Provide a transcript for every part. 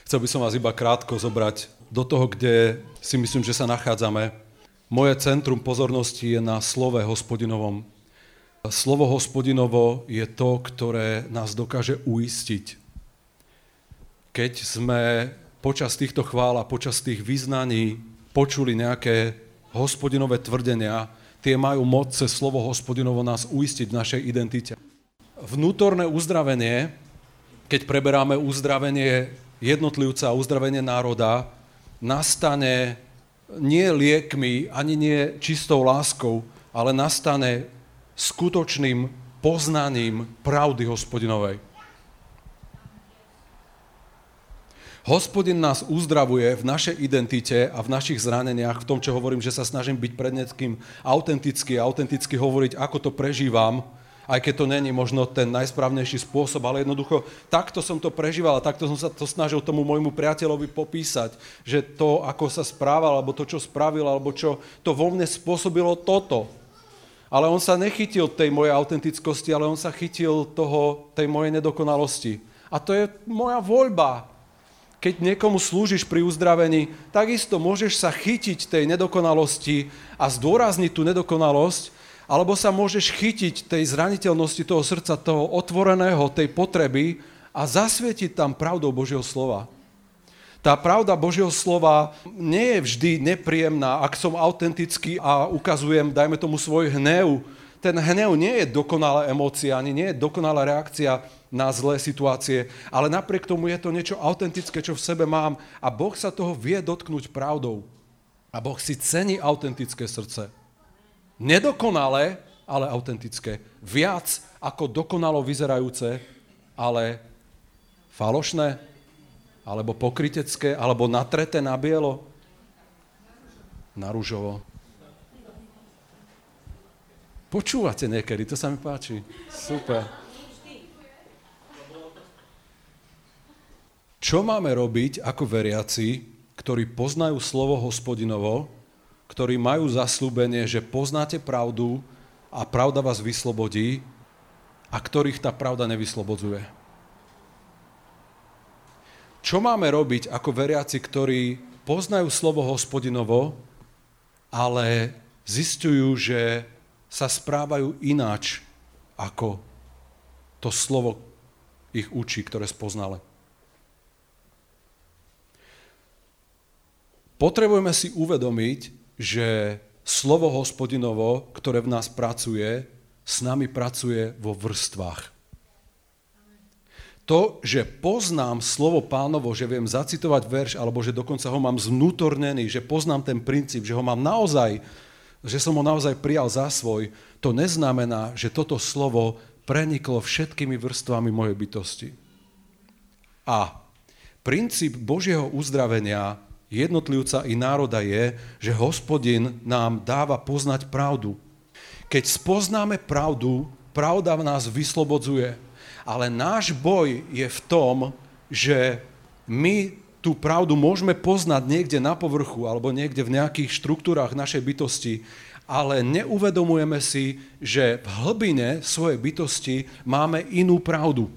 Chcel by som vás iba krátko zobrať do toho, kde si myslím, že sa nachádzame. Moje centrum pozornosti je na slove Hospodinovom. Slovo Hospodinovo je to, ktoré nás dokáže uistiť. Keď sme počas týchto chvál a počas tých vyznaní počuli nejaké Hospodinové tvrdenia, tie majú moc cez slovo Hospodinovo nás uistiť v našej identite. Vnútorné uzdravenie, keď preberáme uzdravenie jednotlivca a uzdravenie národa, nastane nie liekmi, ani nie čistou láskou, ale nastane skutočným poznaním pravdy Hospodinovej. Hospodin nás uzdravuje v našej identite a v našich zraneniach, v tom, čo hovorím, že sa snažím byť pred niekým autenticky hovoriť, ako to prežívam, aj keď to není možno ten najsprávnejší spôsob, ale jednoducho takto som to prežíval a takto som sa to snažil tomu môjmu priateľovi popísať, že to, ako sa správal, alebo to, čo spravil, alebo čo to vo mne spôsobilo toto. Ale on sa nechytil tej mojej autentickosti, ale on sa chytil tej mojej nedokonalosti. A to je moja voľba. Keď niekomu slúžiš pri uzdravení, takisto môžeš sa chytiť tej nedokonalosti a zdôrazniť tú nedokonalosť, alebo sa môžeš chytiť tej zraniteľnosti toho srdca, toho otvoreného, tej potreby a zasvietiť tam pravdou Božieho slova. Tá pravda Božieho slova nie je vždy nepríjemná, ak som autentický a ukazujem, dajme tomu, svoj hnev. Ten hnev nie je dokonalá emócia, ani nie je dokonalá reakcia na zlé situácie, ale napriek tomu je to niečo autentické, čo v sebe mám a Boh sa toho vie dotknúť pravdou. A Boh si cení autentické srdce. Nedokonalé, ale autentické. Viac ako dokonalo vyzerajúce, ale falošné, alebo pokrytecké, alebo natreté na bielo, na ružovo. Počúvate niekedy, to sa mi páči. Super. Čo máme robiť ako veriaci, ktorí poznajú slovo Hospodinovo, ktorí majú zasľúbenie, že poznáte pravdu a pravda vás vyslobodí a ktorých tá pravda nevyslobodzuje? Čo máme robiť ako veriaci, ktorí poznajú slovo Hospodinovo, ale zisťujú, že sa správajú ináč, ako to slovo ich učí, ktoré spoznali? Potrebujeme si uvedomiť, že slovo Hospodinovo, ktoré v nás pracuje, s nami pracuje vo vrstvách. To, že poznám slovo Pánovo, že viem zacitovať verš, alebo že dokonca ho mám zvnútornený, že poznám ten princíp, že ho mám naozaj, že som ho naozaj prijal za svoj, to neznamená, že toto slovo preniklo všetkými vrstvami mojej bytosti. A princíp Božieho uzdravenia jednotlivca i národa je, že Hospodin nám dáva poznať pravdu. Keď spoznáme pravdu, pravda v nás vyslobodzuje. Ale náš boj je v tom, že my tú pravdu môžeme poznať niekde na povrchu alebo niekde v nejakých štruktúrách našej bytosti, ale neuvedomujeme si, že v hlbine svojej bytosti máme inú pravdu.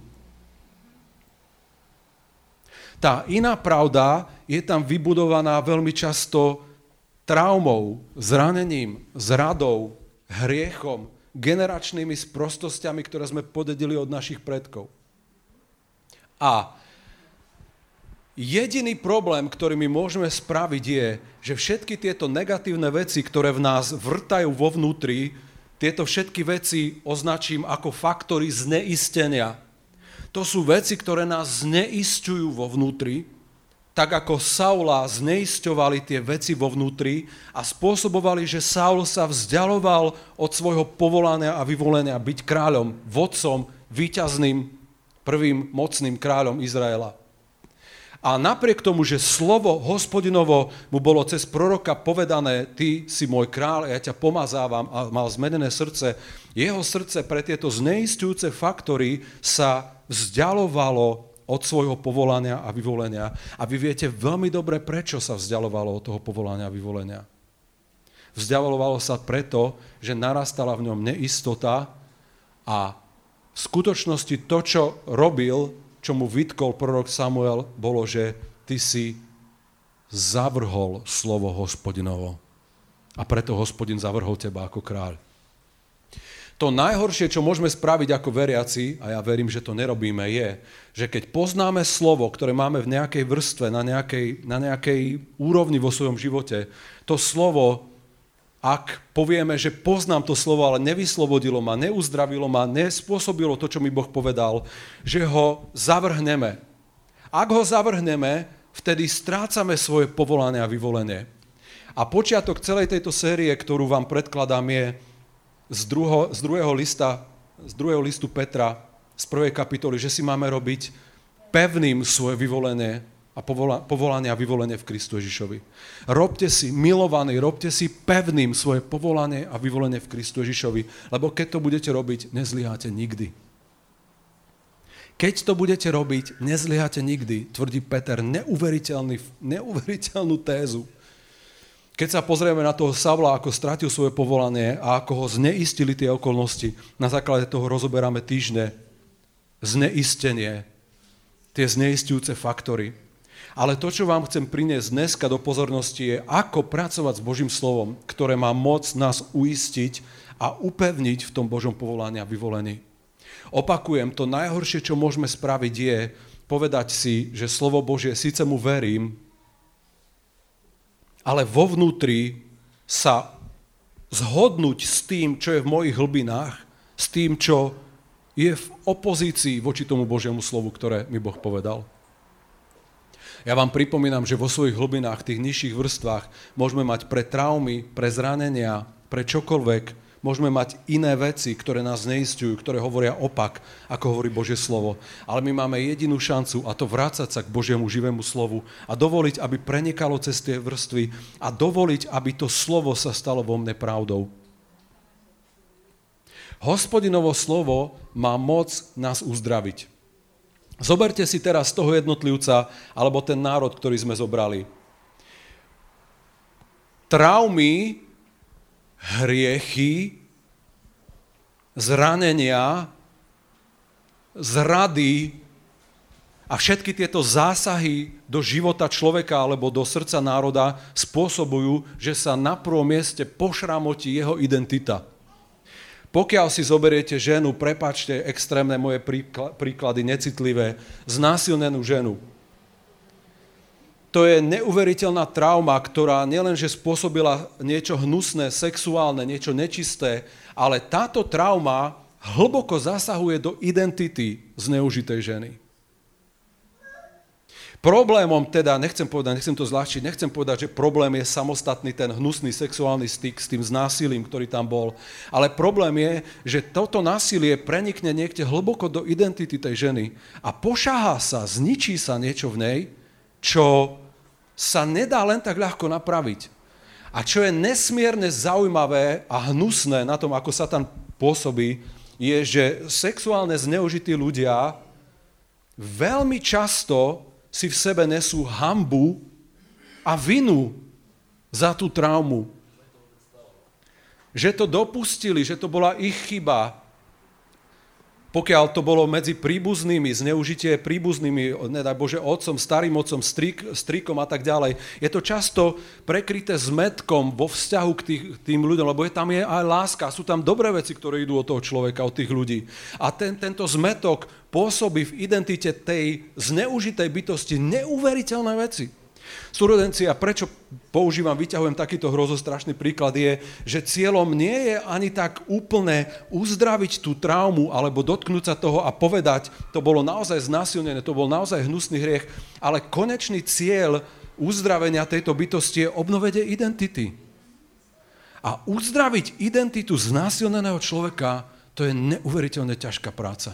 Tá iná pravda je tam vybudovaná veľmi často traumou, zranením, zradou, hriechom, generačnými sprostosťami, ktoré sme podedili od našich predkov. A jediný problém, ktorý my môžeme spraviť, je, že všetky tieto negatívne veci, ktoré v nás vrtajú vo vnútri, tieto všetky veci označím ako faktory zneistenia. To sú veci, ktoré nás zneisťujú vo vnútri, tak ako Saula zneisťovali tie veci vo vnútri a spôsobovali, že Saul sa vzdialoval od svojho povolania a vyvolenia byť kráľom, vodcom, víťazným, prvým mocným kráľom Izraela. A napriek tomu, že slovo Hospodinovo mu bolo cez proroka povedané, ty si môj kráľ, ja ťa pomazávam a mal zmenené srdce, jeho srdce pre tieto zneisťujúce faktory sa vzdialovalo od svojho povolania a vyvolenia. A vy viete veľmi dobre, prečo sa vzdialovalo od toho povolania a vyvolenia. Vzdialovalo sa preto, že narastala v ňom neistota a v skutočnosti to, čo robil, čo mu vytkol prorok Samuel, bolo, že ty si zavrhol slovo Hospodinovo. A preto Hospodin zavrhol teba ako kráľ. To najhoršie, čo môžeme spraviť ako veriaci, a ja verím, že to nerobíme, je, že keď poznáme slovo, ktoré máme v nejakej vrstve, na nejakej úrovni vo svojom živote, to slovo, ak povieme, že poznám to slovo, ale nevyslobodilo ma, neuzdravilo ma, nespôsobilo to, čo mi Boh povedal, že ho zavrhneme. Ak ho zavrhneme, vtedy strácame svoje povolanie a vyvolenie. A počiatok celej tejto série, ktorú vám predkladám, je z druhého listu Petra, z 1. kapitoly, že si máme robiť pevným svoje vyvolenie a povolanie a vyvolenie v Kristu Ježišovi. Robte si, milovaní, robte si pevným svoje povolanie a vyvolenie v Kristu Ježišovi, lebo keď to budete robiť, nezlyháte nikdy. Keď to budete robiť, nezlyháte nikdy, tvrdí Peter, neuveriteľnú tézu. Keď sa pozrieme na toho Savla, ako stratil svoje povolanie a ako ho zneistili tie okolnosti, na základe toho rozoberáme týždne zneistenie, tie zneistujúce faktory. Ale to, čo vám chcem priniesť dneska do pozornosti, je, ako pracovať s Božím slovom, ktoré má moc nás uistiť a upevniť v tom Božom povolaní a vyvolení. Opakujem, to najhoršie, čo môžeme spraviť, je povedať si, že slovo Božie, síce mu verím, ale vo vnútri sa zhodnúť s tým, čo je v mojich hlbinách, s tým, čo je v opozícii voči tomu Božiemu slovu, ktoré mi Boh povedal. Ja vám pripomínam, že vo svojich hlbinách, tých nižších vrstvách, môžeme mať pre traumy, pre zranenia, pre čokoľvek, môžeme mať iné veci, ktoré nás zneistujú, ktoré hovoria opak, ako hovorí Božie slovo. Ale my máme jedinú šancu, a to vrácať sa k Božiemu živému slovu a dovoliť, aby prenikalo cez tie vrstvy a dovoliť, aby to slovo sa stalo vo mne pravdou. Hospodinovo slovo má moc nás uzdraviť. Zoberte si teraz toho jednotlivca, alebo ten národ, ktorý sme zobrali. Traumy, hriechy, zranenia, zrady a všetky tieto zásahy do života človeka alebo do srdca národa spôsobujú, že sa na prvom mieste pošramotí jeho identita. Pokiaľ si zoberiete ženu, prepáčte extrémne moje príklady, necitlivé, znásilnenú ženu, to je neuveriteľná trauma, ktorá nielenže spôsobila niečo hnusné, sexuálne, niečo nečisté, ale táto trauma hlboko zasahuje do identity zneužitej ženy. Problémom teda, nechcem to zľahčiť, nechcem povedať, že problém je samostatný ten hnusný sexuálny styk s tým znásilím, ktorý tam bol, ale problém je, že toto násilie prenikne niekde hlboko do identity tej ženy a pošahá sa, zničí sa niečo v nej, čo sa nedá len tak ľahko napraviť. A čo je nesmierne zaujímavé a hnusné na tom, ako Satan pôsobí, je, že sexuálne zneužití ľudia veľmi často si v sebe nesú hanbu a vinu za tú traumu. Že to dopustili, že to bola ich chyba. Pokiaľ to bolo medzi príbuznými, zneužitie príbuznými, nedaj Bože, otcom, starým otcom, strikom a tak ďalej, je to často prekryté zmätkom vo vzťahu k tým ľuďom, lebo tam je aj láska, sú tam dobré veci, ktoré idú od toho človeka, od tých ľudí. A tento zmätok pôsobí v identite tej zneužitej bytosti neuveriteľné veci. Súrodenci, a prečo vyťahujem takýto hrozostrašný príklad, je, že cieľom nie je ani tak úplne uzdraviť tú traumu alebo dotknúť sa toho a povedať, to bolo naozaj znásilnené, to bol naozaj hnusný hriech, ale konečný cieľ uzdravenia tejto bytosti je obnovenie identity. A uzdraviť identitu znásilneného človeka, to je neuveriteľne ťažká práca.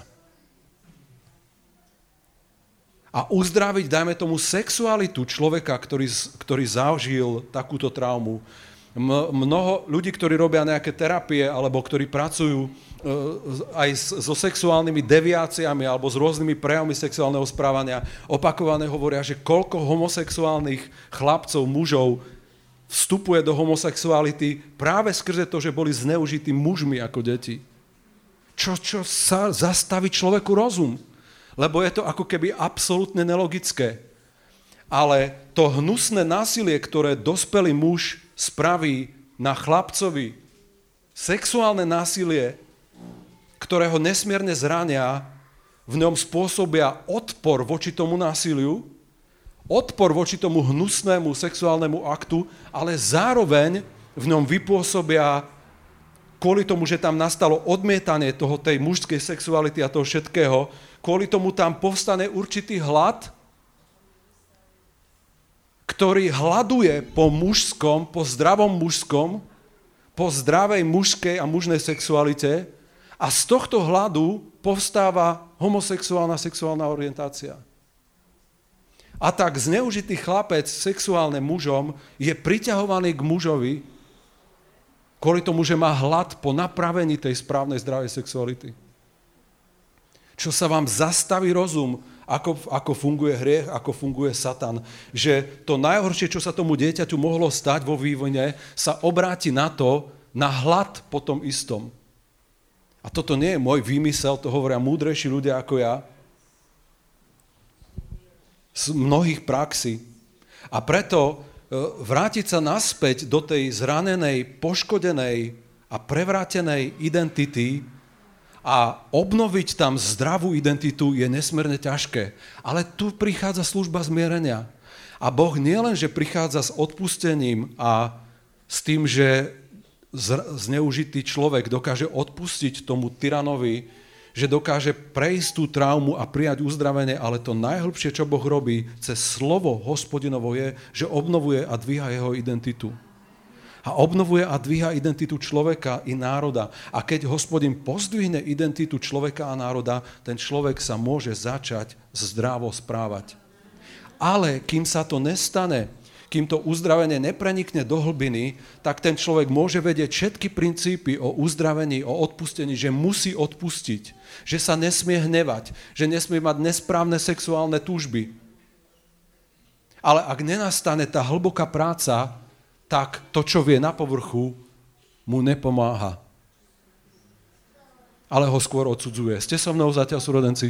A uzdraviť, dajme tomu, sexualitu človeka, ktorý zažil takúto traumu. Mnoho ľudí, ktorí robia nejaké terapie alebo ktorí pracujú aj so sexuálnymi deviáciami alebo s rôznymi prejavmi sexuálneho správania, opakovane hovoria, že koľko homosexuálnych chlapcov, mužov vstupuje do homosexuality práve skrze to, že boli zneužití mužmi ako deti. Čo sa zastaví človeku rozum? Lebo je to ako keby absolútne nelogické. Ale to hnusné násilie, ktoré dospelý muž spraví na chlapcovi, sexuálne násilie, ktoré ho nesmierne zrania, v ňom spôsobia odpor voči tomu násiliu, odpor voči tomu hnusnému sexuálnemu aktu, ale zároveň v ňom vypôsobia kvôli tomu, že tam nastalo odmietanie tej mužskej sexuality a toho všetkého, kvôli tomu tam povstane určitý hlad, ktorý hladuje po mužskom, po zdravom mužskom, po zdravej mužskej a mužnej sexualite a z tohto hladu povstáva homosexuálna sexuálna orientácia. A tak zneužitý chlapec sexuálne mužom je priťahovaný k mužovi kvôli tomu, že má hlad po napravení tej správnej zdravej sexuality. Čo sa vám zastaví rozum, ako funguje hriech, ako funguje Satan. Že to najhoršie, čo sa tomu dieťaťu mohlo stať vo vývine, sa obráti na hlad po tom istom. A toto nie je môj výmysel, to hovoria múdrejší ľudia ako ja. Z mnohých praxí. A preto vrátiť sa naspäť do tej zranenej, poškodenej a prevrátenej identity a obnoviť tam zdravú identitu je nesmierne ťažké. Ale tu prichádza služba zmierenia. A Boh nielen, že prichádza s odpustením a s tým, že zneužitý človek dokáže odpustiť tomu tyranovi, že dokáže prejsť tú traumu a prijať uzdravenie, ale to najhlbšie, čo Boh robí cez slovo Hospodinovo je, že obnovuje a dvíha jeho identitu. A obnovuje a dvíha identitu človeka i národa. A keď Hospodin pozdvihne identitu človeka a národa, ten človek sa môže začať zdravo správať. Ale kým sa to nestane, kým to uzdravenie neprenikne do hlbiny, tak ten človek môže vedieť všetky princípy o uzdravení, o odpustení, že musí odpustiť, že sa nesmie hnevať, že nesmie mať nesprávne sexuálne túžby. Ale ak nenastane tá hlboká práca, tak to, čo vie na povrchu, mu nepomáha. Ale ho skôr odsudzuje. Ste so mnou zatiaľ, súrodenci?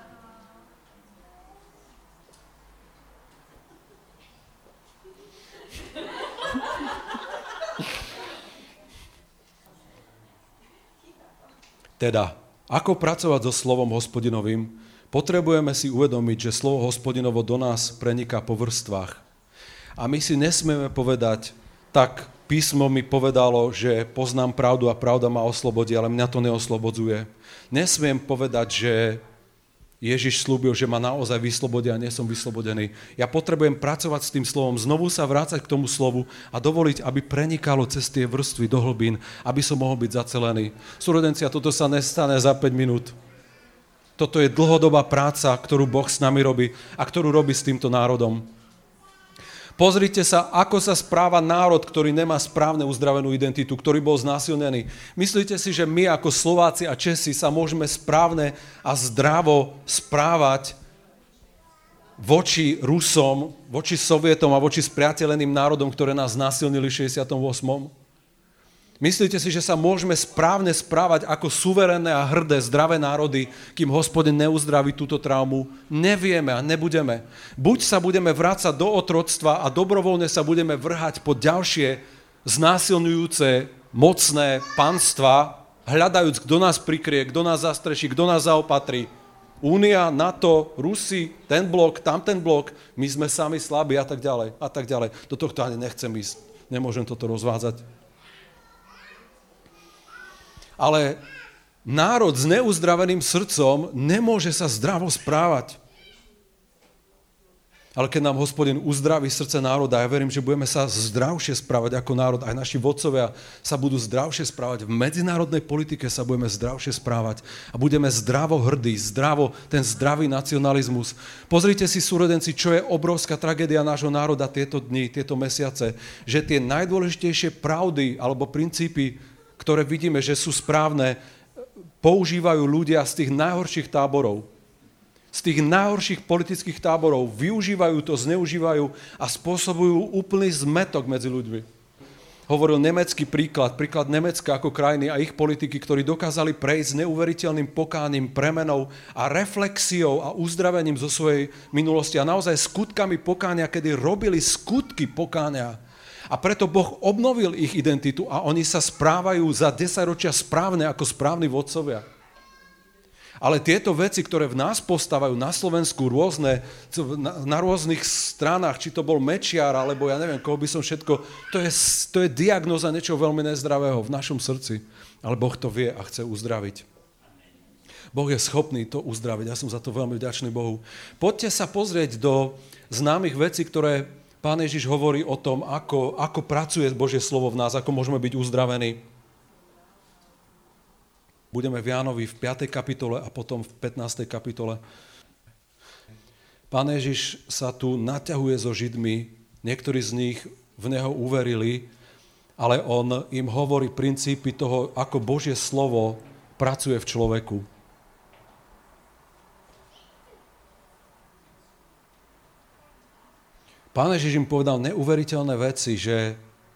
Teda, ako pracovať so slovom Hospodinovým? Potrebujeme si uvedomiť, že slovo Hospodinovo do nás preniká po vrstvách. A my si nesmieme povedať, tak písmo mi povedalo, že poznám pravdu a pravda ma oslobodí, ale mňa to neoslobodzuje. Nesmiem povedať, že Ježiš slúbil, že ma naozaj vyslobodí a nie som vyslobodený. Ja potrebujem pracovať s tým slovom, znovu sa vrácať k tomu slovu a dovoliť, aby prenikalo cez tie vrstvy do hlbín, aby som mohol byť zacelený. Súrodenci, a toto sa nestane za 5 minút. Toto je dlhodobá práca, ktorú Boh s nami robí a ktorú robí s týmto národom. Pozrite sa, ako sa správa národ, ktorý nemá správne uzdravenú identitu, ktorý bol znásilnený. Myslíte si, že my ako Slováci a Česi sa môžeme správne a zdravo správať voči Rusom, voči Sovietom a voči spriateľeným národom, ktoré nás znásilnili v 68. Myslíte si, že sa môžeme správne správať ako suverénne a hrdé, zdravé národy, kým Hospodin neuzdraví túto traumu? Nevieme a nebudeme. Buď sa budeme vrácať do otroctva a dobrovoľne sa budeme vrhať pod ďalšie znásilňujúce, mocné panstva, hľadajúc, kto nás prikrie, kto nás zastreší, kto nás zaopatrí. Únia, NATO, Rusi, ten blok, tamten blok, my sme sami slabí a tak ďalej, a tak ďalej. Do tohto ani nechcem ísť. Nemôžem toto rozvádzať. Ale národ s neuzdraveným srdcom nemôže sa zdravo správať. Ale keď nám Hospodin uzdraví srdce národa, ja verím, že budeme sa zdravšie správať ako národ. Aj naši vodcovia sa budú zdravšie správať. V medzinárodnej politike sa budeme zdravšie správať. A budeme zdravo hrdí, ten zdravý nacionalizmus. Pozrite si, súrodenci, čo je obrovská tragédia nášho národa tieto dni, tieto mesiace. Že tie najdôležitejšie pravdy alebo princípy, ktoré vidíme, že sú správne, používajú ľudia z tých najhorších táborov. Z tých najhorších politických táborov využívajú to, zneužívajú a spôsobujú úplný zmätok medzi ľuďmi. hovoril nemecký príklad Nemecka ako krajiny a ich politiky, ktorí dokázali prejsť neuveriteľným pokáním, premenou a reflexiou a uzdravením zo svojej minulosti a naozaj skutkami pokánia, kedy robili skutky pokánia. A preto Boh obnovil ich identitu a oni sa správajú za 10 ročia správne ako správni vodcovia. Ale tieto veci, ktoré v nás postávajú na Slovensku rôzne, na rôznych stranách, či to bol Mečiar, alebo ja neviem, koho by som všetko, to je diagnóza niečoho veľmi nezdravého v našom srdci. Ale Boh to vie a chce uzdraviť. Boh je schopný to uzdraviť. Ja som za to veľmi vďačný Bohu. Poďte sa pozrieť do známych vecí, ktoré Pán Ježiš hovorí o tom, ako pracuje Božie slovo v nás, ako môžeme byť uzdravení. Budeme v Jánovi v 5. kapitole a potom v 15. kapitole. Pán Ježiš sa tu naťahuje so Židmi, niektorí z nich v Neho uverili, ale on im hovorí princípy toho, ako Božie slovo pracuje v človeku. Pán Ježiš im povedal neuveriteľné veci, že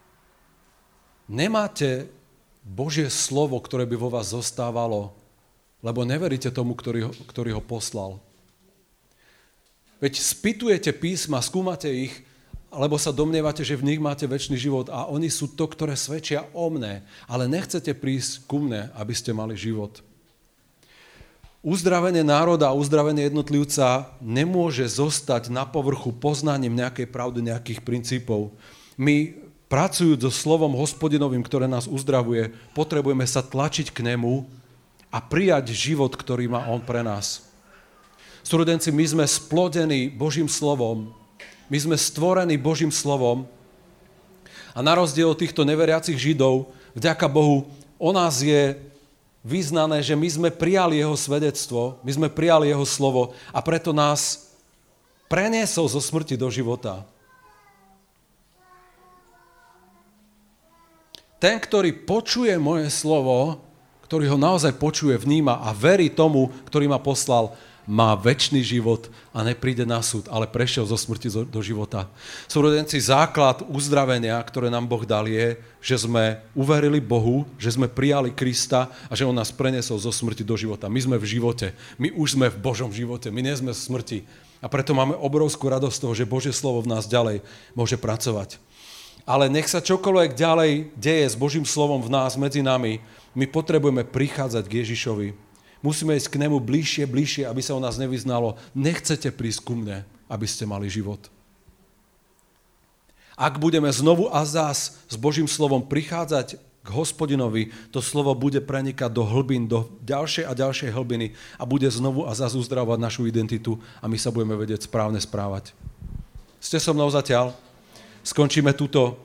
nemáte Božie slovo, ktoré by vo vás zostávalo, lebo neveríte tomu, ktorý ho poslal. Veď spytujete písma, skúmate ich, alebo sa domnievate, že v nich máte večný život a oni sú to, ktoré svedčia o mne, ale nechcete prísť ku mne, aby ste mali život. Uzdravenie národa a uzdravenie jednotlivca nemôže zostať na povrchu poznaním nejakej pravdy, nejakých princípov. My pracujúc so slovom Hospodinovým, ktoré nás uzdravuje, potrebujeme sa tlačiť k nemu a prijať život, ktorý má on pre nás. Súrodenci, my sme splodení Božím slovom, my sme stvorení Božím slovom a na rozdiel od týchto neveriacich Židov, vďaka Bohu, o nás je vyznané, že my sme prijali jeho svedectvo, my sme prijali jeho slovo a preto nás preniesol zo smrti do života. Ten, ktorý počuje moje slovo, ktorý ho naozaj počuje, vníma a verí tomu, ktorý ma poslal, má večný život a nepríde na súd, ale prešiel zo smrti do života. Súrodenci, základ uzdravenia, ktoré nám Boh dal, je, že sme uverili Bohu, že sme prijali Krista a že on nás preniesol zo smrti do života. My sme v živote, my už sme v Božom živote, my nie sme v smrti. A preto máme obrovskú radosť z toho, že Božie slovo v nás ďalej môže pracovať. Ale nech sa čokoľvek ďalej deje s Božím slovom v nás, medzi nami, my potrebujeme prichádzať k Ježišovi. Musíme ísť k nemu bližšie, aby sa o nás nevyznalo. Nechcete prísť ku mne, aby ste mali život. Ak budeme znovu a zás s Božím slovom prichádzať k Hospodinovi, to slovo bude prenikať do hlbín, do ďalšej a ďalšej hlbiny a bude znovu a zás uzdravovať našu identitu a my sa budeme vedieť správne správať. Ste so mnou zatiaľ? Skončíme tuto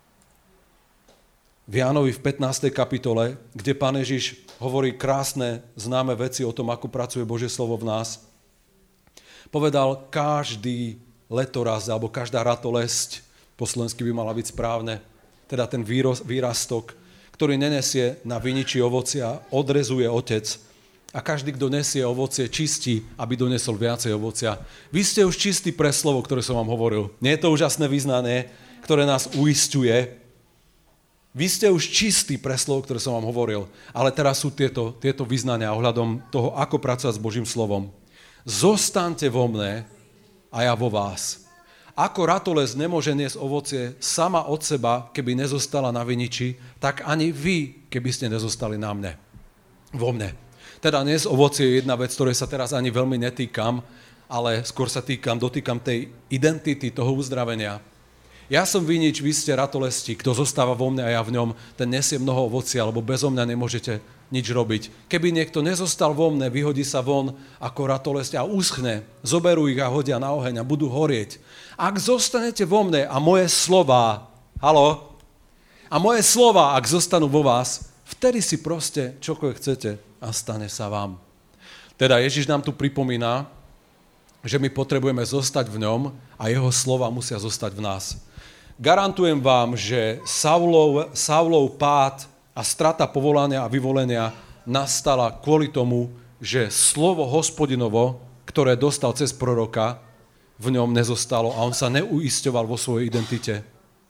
v Jánovi v 15. kapitole, kde Pán Ježiš hovorí krásne, známe veci o tom, ako pracuje Božie slovo v nás. Povedal, každý letoraz, alebo každá ratolesť, po slovensky by mala byť správne, teda ten výrastok, ktorý nenesie na viniči ovocia, odrezuje otec. A každý, kto nesie ovocie, čistí, aby donesol viacej ovocia. Vy ste už čistí pre slovo, ktoré som vám hovoril. Nie je to úžasné vyznanie, ktoré nás uisťuje. Vy ste už čistí pre slovo, ktoré som vám hovoril. Ale teraz sú tieto vyznania ohľadom toho, ako pracovať s Božím slovom. Zostaňte vo mne a ja vo vás. Ako ratolesť nemôže niesť ovocie sama od seba, keby nezostala na viniči, tak ani vy, keby ste nezostali na mne. Vo mne. Teda dnes ovocie je jedna vec, ktorej sa teraz ani veľmi netýkam, ale skôr sa dotýkam tej identity, toho uzdravenia. Ja som vinič, vy ste ratolesti, kto zostáva vo mne a ja v ňom, ten nesie mnoho ovocia, lebo bezo mňa nemôžete nič robiť. Keby niekto nezostal vo mne, vyhodí sa von ako ratolesť a uschne, zoberú ich a hodia na oheň a budú horieť. Ak zostanete vo mne a moje slová, a moje slová, ak zostanú vo vás, vtedy si proste čokoľvek chcete a stane sa vám. Teda Ježiš nám tu pripomína, že my potrebujeme zostať v ňom a jeho slova musia zostať v nás. Garantujem vám, že Saulov pád a strata povolania a vyvolenia nastala kvôli tomu, že slovo Hospodinovo, ktoré dostal cez proroka, v ňom nezostalo a on sa neuisťoval vo svojej identite.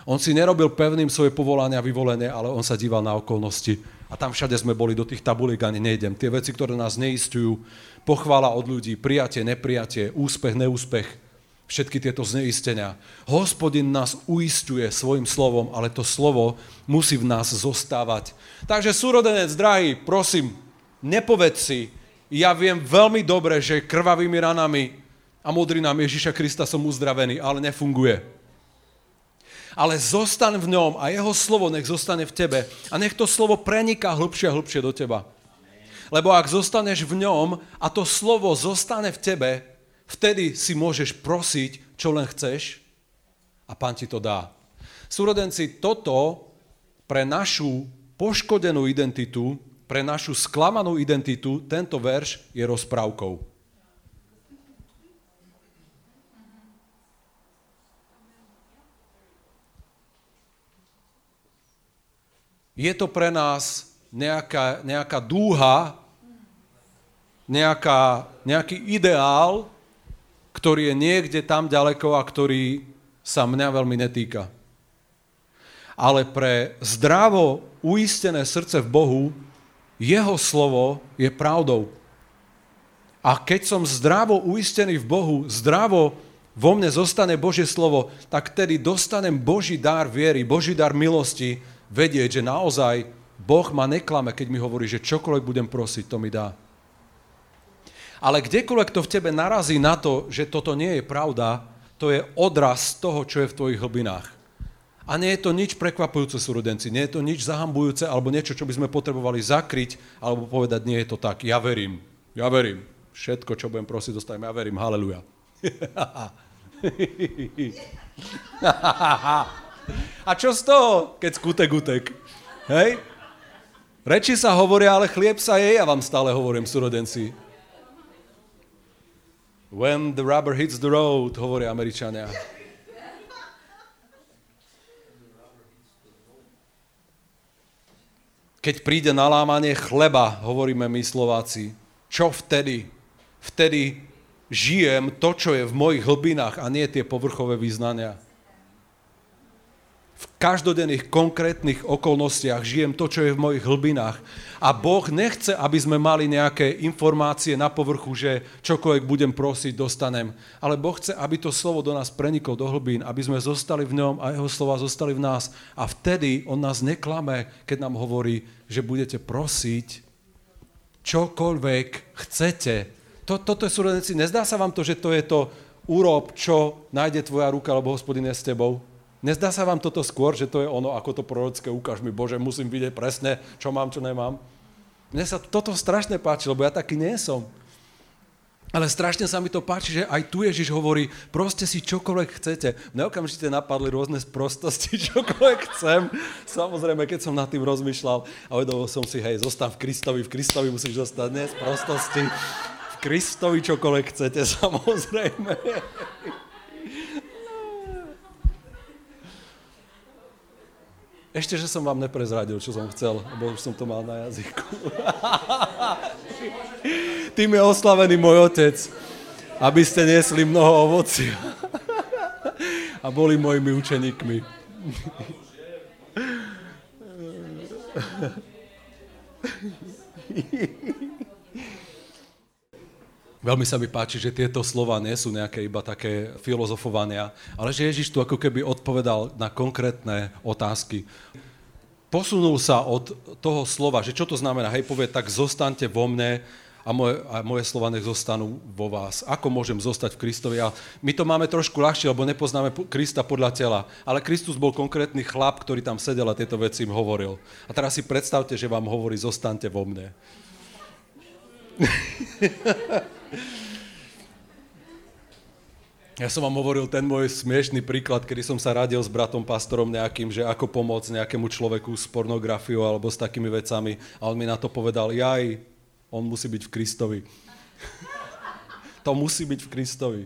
On si nerobil pevným svoje povolanie a vyvolenie, ale on sa díval na okolnosti. A tam všade sme boli, do tých tabuliek ani nejdem. Tie veci, ktoré nás neistujú, pochvála od ľudí, prijatie, neprijatie, úspech, neúspech, všetky tieto zneistenia. Hospodin nás uisťuje svojim slovom, ale to slovo musí v nás zostávať. Takže súrodenec, drahý, prosím, nepovedz si, ja viem veľmi dobre, že krvavými ranami a modrinami Ježiša Krista som uzdravený, ale nefunguje. Ale zostaň v ňom a jeho slovo nech zostane v tebe a nech to slovo preniká hlbšie a hlbšie do teba. Lebo ak zostaneš v ňom a to slovo zostane v tebe, vtedy si môžeš prosiť, čo len chceš a Pán ti to dá. Súrodenci, toto pre našu poškodenú identitu, pre našu sklamanú identitu, tento verš je rozprávkou. Je to pre nás nejaká dúha, nejaký ideál, ktorý je niekde tam ďaleko a ktorý sa mňa veľmi netýka. Ale pre zdravo uistené srdce v Bohu, jeho slovo je pravdou. A keď som zdravo uistený v Bohu, zdravo vo mne zostane Božie slovo, tak tedy dostanem Boží dar viery, Boží dar milosti, vedieť, že naozaj Boh ma neklame, keď mi hovorí, že čokoľvek budem prosiť, to mi dá. Ale kdekoľvek to v tebe narazí na to, že toto nie je pravda, to je odraz toho, čo je v tvojich hlbinách. A nie je to nič prekvapujúce, súrodenci, nie je to nič zahambujúce, alebo niečo, čo by sme potrebovali zakryť, alebo povedať, nie je to tak. Ja verím. Všetko, čo budem prosiť, dostanem. Ja verím. Haleluja. A čo z toho, keď skutek utek? Hej? Reči sa hovoria, ale chlieb sa je, ja vám stále hovorím, súrodenci. When the rubber hits the road, hovoria Američania. Keď príde na lámanie chleba, hovoríme my Slováci, čo vtedy? Vtedy žijem to, čo je v mojich hlbinách a nie tie povrchové význania. V každodenných konkrétnych okolnostiach žijem to, čo je v mojich hlbinách. A Boh nechce, aby sme mali nejaké informácie na povrchu, že čokoľvek budem prosiť, dostanem. Ale Boh chce, aby to slovo do nás preniklo do hlbín, aby sme zostali v ňom a jeho slova zostali v nás. A vtedy on nás neklame, keď nám hovorí, že budete prosiť čokoľvek chcete. Toto je, súrodenci, nezdá sa vám to, že to je to urob, čo nájde tvoja ruka, lebo Hospodin je s tebou? Nezdá sa vám toto skôr, že to je ono, ako to prorocké, ukáž mi, Bože, musím vidieť presne, čo mám, čo nemám? Mne sa toto strašne páči, lebo ja taký nie som. Ale strašne sa mi to páči, že aj tu Ježiš hovorí, proste si čokoľvek chcete. Mne okamžite napadli rôzne sprostosti, čokoľvek chcem. Samozrejme, keď som nad tým rozmýšľal a uvedomil som si, hej, zostaň v Kristovi musíš zostať, nie sprostosti. V Kristovi čokoľvek chcete, samozrejme. Ešte, že som vám neprezradil, čo som chcel, lebo už som to mal na jazyku. Tým je oslavený môj otec, aby ste niesli mnoho ovocia a boli mojimi učeníkmi. Veľmi sa mi páči, že tieto slova nie sú nejaké iba také filozofovania, ale že Ježiš tu ako keby odpovedal na konkrétne otázky. Posunul sa od toho slova, že čo to znamená, hej, povie, tak zostaňte vo mne a moje slova nech zostanú vo vás. Ako môžem zostať v Kristovi? A my to máme trošku ľahšie, lebo nepoznáme Krista podľa tela. Ale Kristus bol konkrétny chlap, ktorý tam sedel a tieto veci im hovoril. A teraz si predstavte, že vám hovorí, zostaňte vo mne. Ja som vám hovoril ten môj smiešný príklad, kedy som sa radil s bratom pastorom nejakým, že ako pomôcť nejakému človeku s pornografiou alebo s takými vecami. A on mi na to povedal, on musí byť v Kristovi. To musí byť v Kristovi.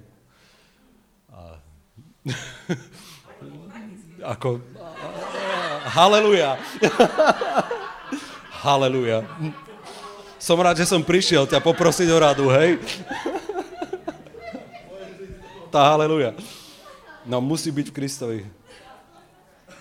Haleluja. Haleluja. Som rád, že som prišiel ťa poprosiť o radu, hej? Tá haleluja. No, musí byť v Kristovi.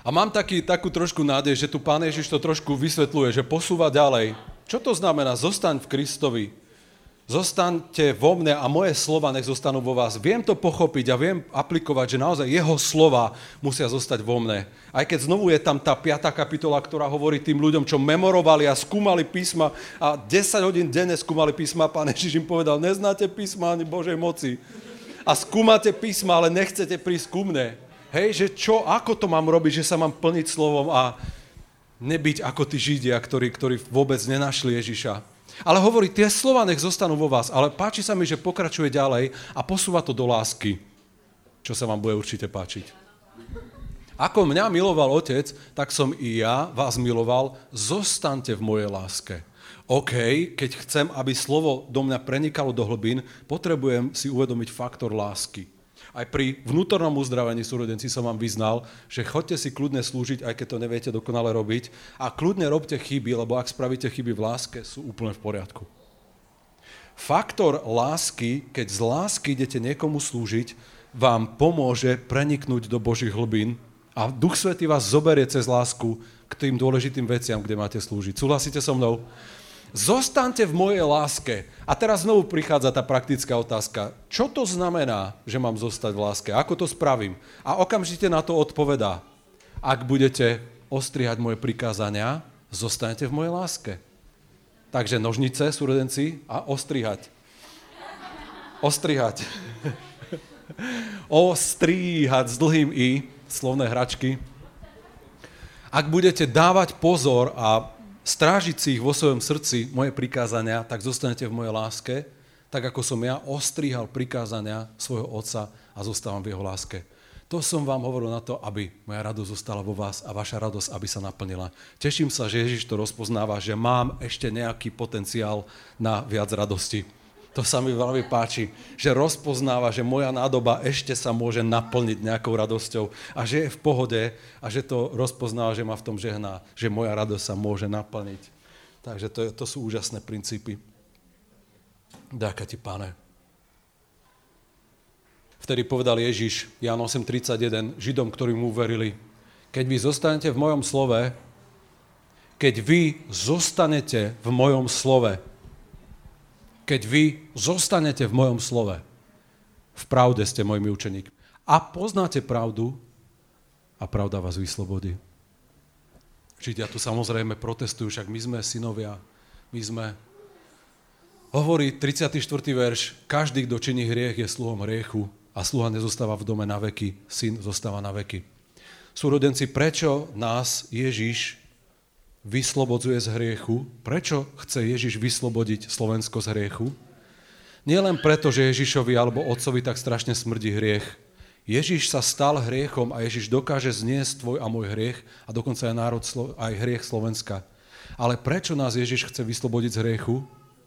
A mám takú trošku nádej, že tu Pán Ježiš to trošku vysvetľuje, že posúva ďalej. Čo to znamená? Zostaň v Kristovi. Zostaňte vo mne a moje slova nech zostanú vo vás. Viem to pochopiť a viem aplikovať, že naozaj jeho slova musia zostať vo mne. Aj keď znovu je tam tá 5. kapitola, ktorá hovorí tým ľuďom, čo memorovali a skúmali písma a 10 hodín denne skúmali písma, Pán Ježiš im povedal, neznáte písma ani Božej moci. A skúmate písma, ale nechcete prísť ku mne. Hej, že ako to mám robiť, že sa mám plniť slovom a nebyť ako tí Židia, ktorí vôbec nenašli Ježiša. Ale hovorí, tie slova nech zostanú vo vás, ale páči sa mi, že pokračuje ďalej a posúva to do lásky, čo sa vám bude určite páčiť. Ako mňa miloval Otec, tak som i ja vás miloval, zostaňte v mojej láske. OK, keď chcem, aby slovo do mňa prenikalo do hlbín, potrebujem si uvedomiť faktor lásky. Aj pri vnútornom uzdravení, súrodenci, som vám vyznal, že choďte si kľudne slúžiť, aj keď to neviete dokonale robiť. A kľudne robte chyby, lebo ak spravíte chyby v láske, sú úplne v poriadku. Faktor lásky, keď z lásky idete niekomu slúžiť, vám pomôže preniknúť do Božích hlbín a Duch Svätý vás zoberie cez lásku k tým dôležitým veciam, kde máte slúžiť. Súhlasíte so mnou? Zostaňte v mojej láske. A teraz znovu prichádza tá praktická otázka. Čo to znamená, že mám zostať v láske? Ako to spravím? A okamžite na to odpovedá. Ak budete ostrihať moje prikázania, zostanete v mojej láske. Takže nožnice, súrodenci, a ostrihať. Ostrihať. Ostríhať s dlhým i, slovné hračky. Ak budete dávať pozor a strážiť si ich vo svojom srdci, moje prikázania, tak zostanete v mojej láske, tak ako som ja ostríhal prikázania svojho Otca a zostávam v jeho láske. To som vám hovoril na to, aby moja radosť zostala vo vás a vaša radosť, aby sa naplnila. Teším sa, že Ježiš to rozpoznáva, že mám ešte nejaký potenciál na viac radosti. To sa mi veľmi páči, že rozpoznáva, že moja nádoba ešte sa môže naplniť nejakou radosťou a že je v pohode a že to rozpoznáva, že ma v tom žehná, že moja radosť sa môže naplniť. Takže to sú úžasné princípy. Ďakujem ti, Pane. Vtedy povedal Ježiš, Ján 8.31, Židom, ktorí mu uverili, keď vy zostanete v mojom slove, keď vy zostanete v mojom slove, v pravde ste mojimi učeníkmi. A poznáte pravdu a pravda vás vyslobodí. Židia tu samozrejme protestujú, však my sme synovia, Hovorí 34. verš, každý, kto činí hriech, je sluhom hriechu a sluha nezostáva v dome na veky, syn zostáva na veky. Súrodenci, prečo nás Ježiš vyslobodzuje z hriechu? Prečo chce Ježiš vyslobodiť Slovensko z hriechu? Nie len preto, že Ježišovi alebo Otcovi tak strašne smrdí hriech. Ježiš sa stal hriechom a Ježiš dokáže zniesť tvoj a môj hriech a dokonca aj hriech Slovenska. Ale prečo nás Ježiš chce vyslobodiť z hriechu?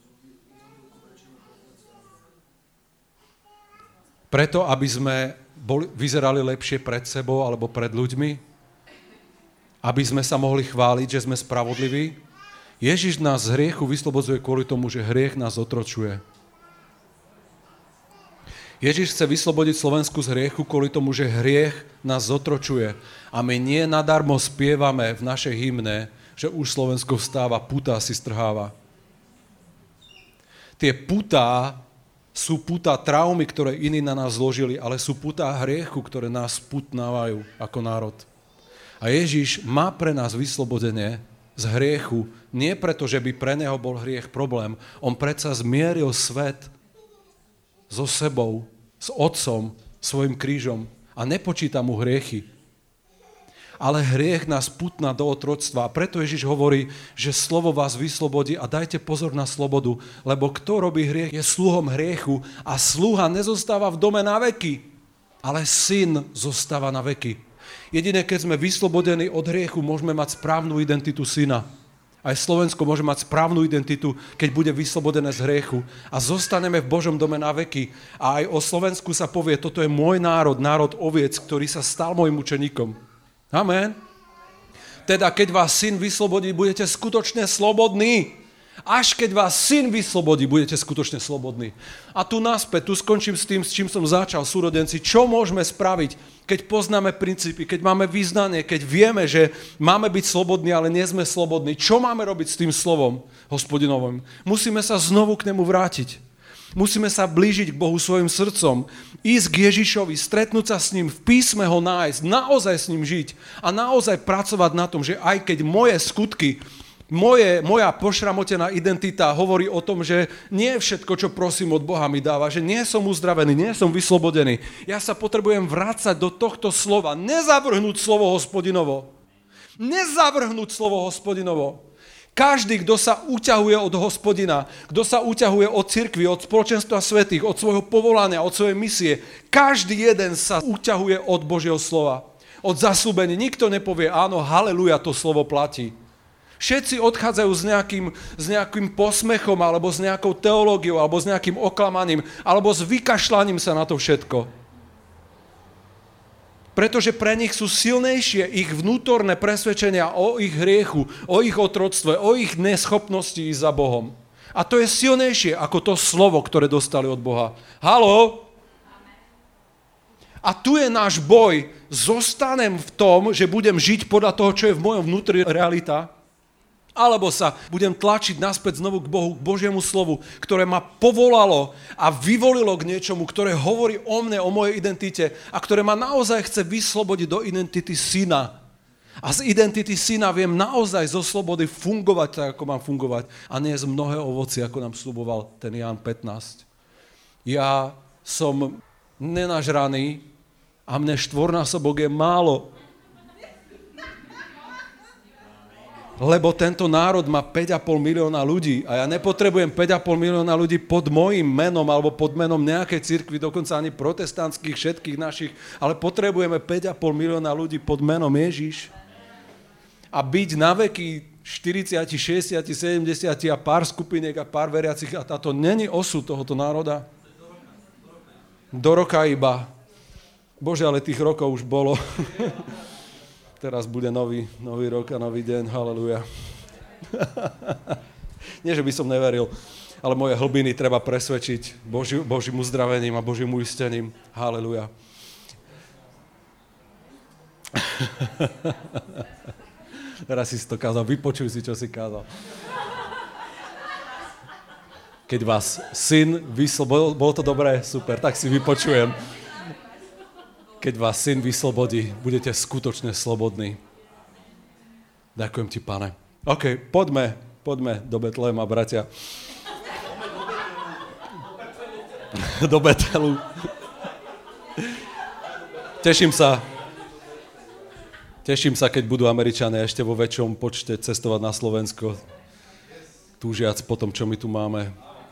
Preto, aby sme vyzerali lepšie pred sebou alebo pred ľuďmi? Aby sme sa mohli chváliť, že sme spravodliví? Ježiš nás z hriechu vyslobodzuje kvôli tomu, že hriech nás otročuje. Ježiš chce vyslobodiť Slovensku z hriechu kvôli tomu, že hriech nás zotročuje. A my nie nadarmo spievame v našej hymne, že už Slovensko vstáva, putá si strháva. Tie putá sú putá traumy, ktoré iní na nás zložili, ale sú putá hriechu, ktoré nás putnávajú ako národ. A Ježiš má pre nás vyslobodenie z hriechu, nie preto, že by pre neho bol hriech problém. On predsa zmieril svet so sebou, s Otcom, svojim krížom a nepočíta mu hriechy. Ale hriech nás putná do otroctva a preto Ježiš hovorí, že slovo vás vyslobodí a dajte pozor na slobodu, lebo kto robí hriech, je sluhom hriechu a sluha nezostáva v dome na veky, ale syn zostáva na veky. Jediné, keď sme vyslobodení od hriechu, môžeme mať správnu identitu syna. Aj Slovensko môže mať správnu identitu, keď bude vyslobodené z hriechu. A zostaneme v Božom dome na veky. A aj o Slovensku sa povie, toto je môj národ, národ oviec, ktorý sa stal môjim učeníkom. Amen. Teda, keď vás syn vyslobodí, budete skutočne slobodní. Až keď vás Syn vyslobodí, budete skutočne slobodní. A tu naspäť, tu skončím s tým, s čím som začal, súrodenci. Čo môžeme spraviť, keď poznáme princípy, keď máme vyznanie, keď vieme, že máme byť slobodní, ale nie sme slobodní. Čo máme robiť s tým slovom Hospodinovým? Musíme sa znovu k nemu vrátiť. Musíme sa blížiť k Bohu svojim srdcom, ísť k Ježišovi, stretnúť sa s ním, v písme ho nájsť, naozaj s ním žiť a naozaj pracovať na tom, že aj keď moje skutky, moja pošramotená identita hovorí o tom, že nie všetko, čo prosím od Boha mi dáva, že nie som uzdravený, nie som vyslobodený. Ja sa potrebujem vrácať do tohto slova, nezavrhnúť slovo Hospodinovo. Nezavrhnúť slovo Hospodinovo. Každý, kto sa uťahuje od Hospodina, kto sa uťahuje od cirkvi, od spoločenstva svätých, od svojho povolania, od svojej misie, každý jeden sa uťahuje od Božieho slova, od zasľúbení. Nikto nepovie, áno, haleluja, to slovo platí. Všetci odchádzajú s nejakým posmechom, alebo s nejakou teológiou, alebo s nejakým oklamaním, alebo s vykašľaním sa na to všetko. Pretože pre nich sú silnejšie ich vnútorné presvedčenia o ich hriechu, o ich otroctve, o ich neschopnosti ísť za Bohom. A to je silnejšie ako to slovo, ktoré dostali od Boha. Haló? A tu je náš boj. Zostanem v tom, že budem žiť podľa toho, čo je v mojom vnútri realita, alebo sa budem tlačiť naspäť znovu k Bohu, k Božiemu slovu, ktoré ma povolalo a vyvolilo k niečomu, ktoré hovorí o mne, o mojej identite a ktoré ma naozaj chce vyslobodiť do identity syna. A z identity syna viem naozaj zo slobody fungovať tak, ako mám fungovať a nie z mnohé ovoci, ako nám sľuboval ten Ján 15. Ja som nenažraný a mne štvornásobok je málo. Lebo tento národ má 5,5 milióna ľudí a ja nepotrebujem 5,5 milióna ľudí pod mojím menom alebo pod menom nejakej cirkvi, dokonca ani protestantských, všetkých našich, ale potrebujeme 5,5 milióna ľudí pod menom Ježiš a byť na veky 40, 60, 70 a pár skupiniek a pár veriacich a táto není osud tohoto národa. Do roka iba. Bože, ale tých rokov už bolo. Teraz bude nový rok a nový deň, haleluja. Nie, že by som neveril, ale moje hlbiny treba presvedčiť Božím uzdravením a Božím uistením, haleluja. Teraz si to kázal, vypočuj si, čo si kázal. Keď vás syn vyslobodí, bolo to dobré? Super, tak si vypočujem. Keď vás syn vyslobodí, budete skutočne slobodní. Ďakujem ti, Pane. OK, poďme do Betlehema, bratia. Do Betelu. Teším sa, keď budú Američania ešte vo väčšom počte cestovať na Slovensko. Túžiac po tom, čo my tu máme.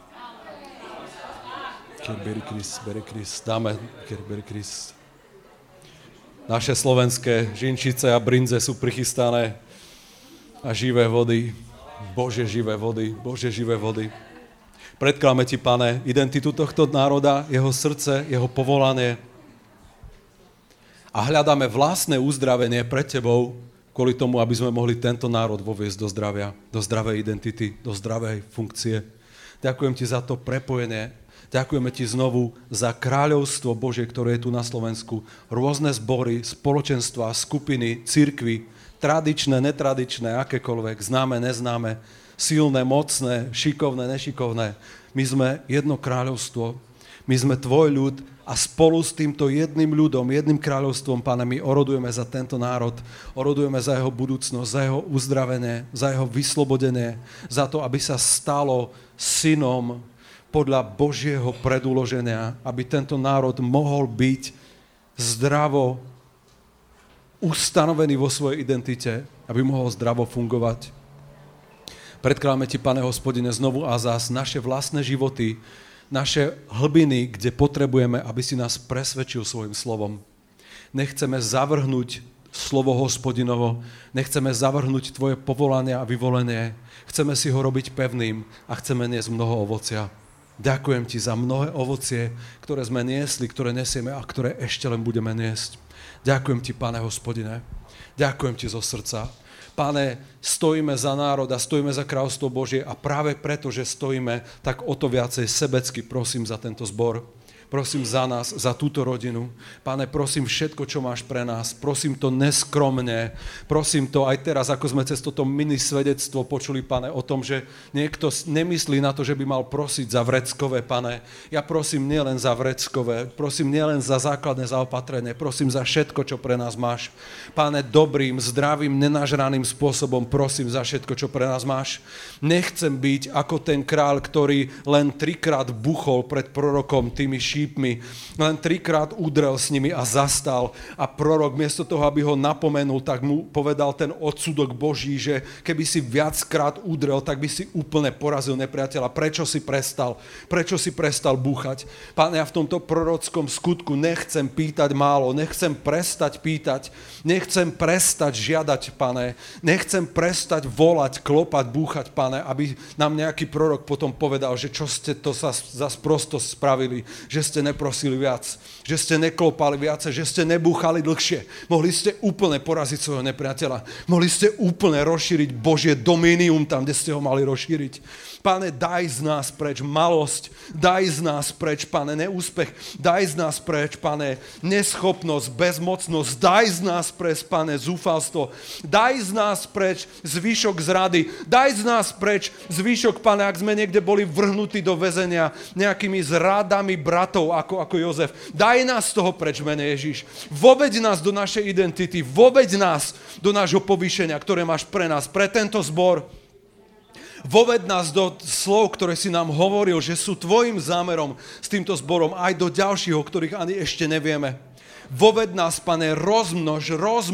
Kerberi Kris, dáme Kerberi Kris. Naše slovenské žinčice a brinze sú prichystané a živé vody, Bože živé vody. Predkladáme ti, Pane, identitu tohto národa, jeho srdce, jeho povolanie a hľadáme vlastné uzdravenie pred tebou kvôli tomu, aby sme mohli tento národ voviesť do zdravia, do zdravej identity, do zdravej funkcie. Ďakujem ti za to prepojenie. Ďakujeme ti znovu za kráľovstvo Božie, ktoré je tu na Slovensku. Rôzne zbory, spoločenstva, skupiny, cirkvi, tradičné, netradičné, akékoľvek, známe, neznáme, silné, mocné, šikovné, nešikovné. My sme jedno kráľovstvo, my sme tvoj ľud a spolu s týmto jedným ľudom, jedným kráľovstvom, Pane, my orodujeme za tento národ, orodujeme za jeho budúcnosť, za jeho uzdravenie, za jeho vyslobodenie, za to, aby sa stalo synom podľa Božieho predúloženia, aby tento národ mohol byť zdravo ustanovený vo svojej identite, aby mohol zdravo fungovať. Predkladáme ti, Pane Hospodine, znovu a zás naše vlastné životy, naše hlbiny, kde potrebujeme, aby si nás presvedčil svojim slovom. Nechceme zavrhnúť slovo Hospodinovo, nechceme zavrhnúť tvoje povolanie a vyvolenie, chceme si ho robiť pevným a chceme niesť mnoho ovocia. Ďakujem ti za mnohé ovocie, ktoré sme niesli, ktoré nesieme a ktoré ešte len budeme niesť. Ďakujem ti, Pane Hospodine. Ďakujem ti zo srdca. Pane, stojíme za národ a stojíme za kráľovstvo Božie a práve preto, že stojíme, tak o to viacej sebecky prosím za tento zbor. Prosím za nás, za túto rodinu. Pane, prosím všetko, čo máš pre nás. Prosím to neskromne. Prosím to aj teraz, ako sme cez toto mini svedectvo počuli, Pane, o tom, že niekto nemyslí na to, že by mal prosiť za vreckové, Pane. Ja prosím nielen za vreckové, prosím nielen za základné zaopatrenie, prosím za všetko, čo pre nás máš. Pane, dobrým, zdravým, nenažraným spôsobom prosím za všetko, čo pre nás máš. Nechcem byť ako ten kráľ, ktorý len 3-krát buchol pred prorokom tými šípmi, len 3-krát udrel s nimi a zastal a prorok miesto toho, aby ho napomenul, tak mu povedal ten odsudok Boží, že keby si viackrát udrel, tak by si úplne porazil nepriateľa. Prečo si prestal? Prečo si prestal búchať? Pane, ja v tomto prorockom skutku nechcem pýtať málo, nechcem prestať pýtať, nechcem prestať žiadať, Pane, nechcem prestať volať, klopať, búchať, Pane, aby nám nejaký prorok potom povedal, že čo ste to za sprostosť spravili, že ste neprosili viac, že ste neklopali viac, že ste nebúchali dlhšie. Mohli ste úplne poraziť svojho nepriateľa. Mohli ste úplne rozšíriť Božie domínium tam, kde ste ho mali rozšíriť. Pane, daj z nás preč malosť, daj z nás preč, Pane, neúspech, daj z nás preč, Pane, neschopnosť, bezmocnosť, daj z nás preč, Pane, zúfalstvo, daj z nás preč zvyšok zrady, daj z nás preč zvyšok, Pane, ak sme niekde boli vrhnutí do väzenia nejakými zradami bratov, ako Jozef. Daj nás z toho preč, mene Ježiš. Voveď nás do našej identity, voveď nás do nášho povýšenia, ktoré máš pre nás, pre tento zbor. Voved nás do slov, ktoré si nám hovoril, že sú tvojim zámerom s týmto zborom, aj do ďalších, o ktorých ani ešte nevieme. Voved nás, Pane, rozmnož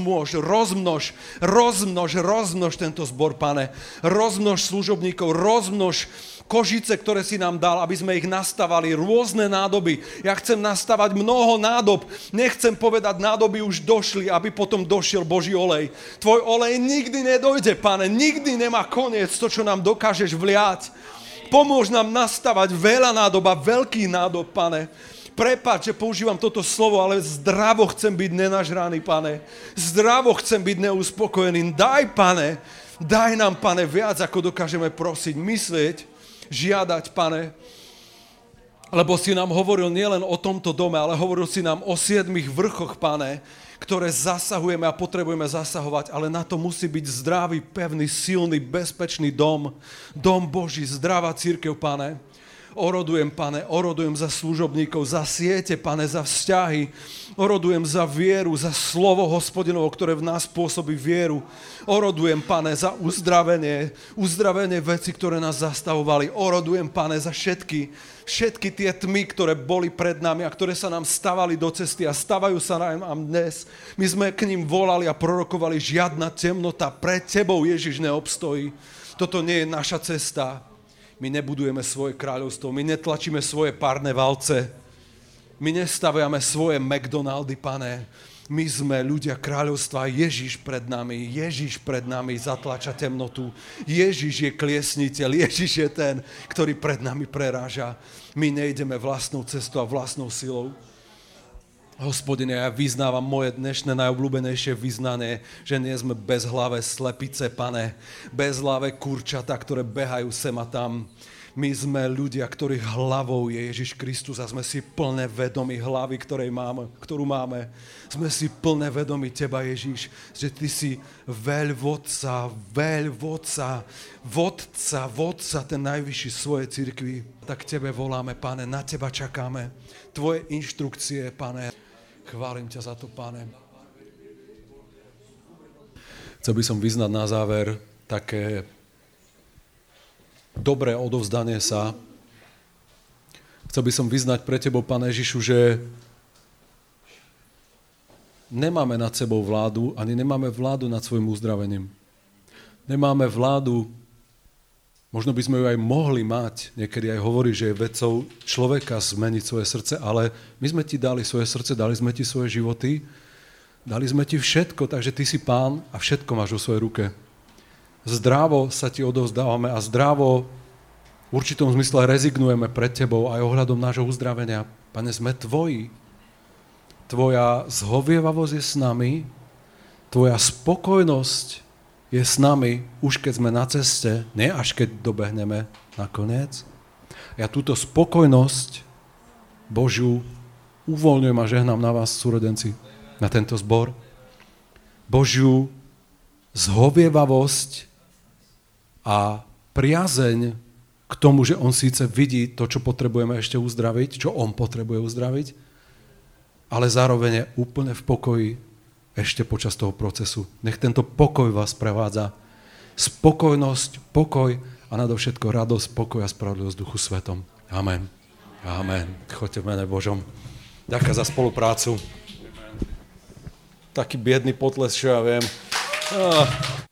tento zbor, Pane. Rozmnož služobníkov, rozmnož kožice, ktoré si nám dal, aby sme ich nastavali, rôzne nádoby. Ja chcem nastavať mnoho nádob. Nechcem povedať, nádoby už došli, aby potom došiel Boží olej. Tvoj olej nikdy nedojde, Pane. Nikdy nemá koniec to, čo nám dokážeš vliať. Pomôž nám nastavať veľa nádob a veľký nádob, Pane. Prepáč, že používam toto slovo, ale zdravo chcem byť nenažraný, Pane. Zdravo chcem byť neuspokojený. Daj, Pane, daj nám, Pane, viac, ako dokážeme prosiť, myslieť, žiadať, Pane. Lebo si nám hovoril nielen o tomto dome, ale hovoril si nám o 7 vrchoch, Pane, ktoré zasahujeme a potrebujeme zasahovať, ale na to musí byť zdravý, pevný, silný, bezpečný dom. Dom Boží, zdravá cirkev, Pane. Orodujem, Pane, orodujem za služobníkov, za siete, Pane, za vzťahy. Orodujem za vieru, za slovo Hospodinovo, ktoré v nás pôsobí vieru. Orodujem, Pane, za uzdravenie veci, ktoré nás zastavovali. Orodujem, Pane, za všetky tie tmy, ktoré boli pred nami a ktoré sa nám stavali do cesty a stavajú sa nám dnes. My sme k ním volali a prorokovali, žiadna temnota pred Tebou, Ježiš, neobstojí. Toto nie je naša cesta. My nebudujeme svoje kráľovstvo, my netlačíme svoje párne valce, my nestaviame svoje McDonaldy, Pane. My sme ľudia kráľovstva, Ježiš pred nami zatlača temnotu. Ježiš je kliesniteľ, Ježiš je ten, ktorý pred nami preráža. My nejdeme vlastnou cestou a vlastnou silou. Hospodine, ja vyznávam moje dnešné najobľúbenejšie vyznanie, že nie sme bezhlavé slepice, Pane, bezhlavé kurčatá, ktoré behajú sem a tam. My sme ľudia, ktorých hlavou je Ježiš Kristus a sme si plne vedomi hlavy, ktorú máme. Sme si plne vedomi Teba, Ježiš, že Ty si vodca, ten najvyšší svojej cirkvi. Tak Tebe voláme, Pane, na Teba čakáme. Tvoje inštrukcie, Pane. Chválim ťa za to, Pane. Chcel by som vyznať na záver také dobré odovzdanie sa. Chcel by som vyznať pre Tebou, Pane Ježišu, že nemáme nad sebou vládu, ani nemáme vládu nad svojim uzdravením. Nemáme vládu, možno by sme ju aj mohli mať, niekedy aj hovorí, že je vecou človeka zmeniť svoje srdce, ale my sme Ti dali svoje srdce, dali sme Ti svoje životy, dali sme Ti všetko, takže Ty si Pán a všetko máš vo svojej ruke. Zdravo sa Ti odovzdávame a zdravo v určitom zmysle rezignujeme pred Tebou aj ohľadom nášho uzdravenia. Pane, sme Tvoji. Tvoja zhovievavosť je s nami, Tvoja spokojnosť je s nami, už keď sme na ceste, nie až keď dobehneme nakoniec. Ja túto spokojnosť Božiu uvoľňujem a žehnám na vás, súrodenci, na tento zbor. Božiu zhovievavosť a priazeň k tomu, že on síce vidí to, čo potrebujeme ešte uzdraviť, čo on potrebuje uzdraviť, ale zároveň je úplne v pokoji ešte počas toho procesu. Nech tento pokoj vás prevádza. Spokojnosť, pokoj a nadovšetko radosť, pokoj a spravodlivosť Duchu Svetom. Amen. Amen. Choďte v mene Božom. Ďakujem za spoluprácu. Taký biedný potles, čo ja viem.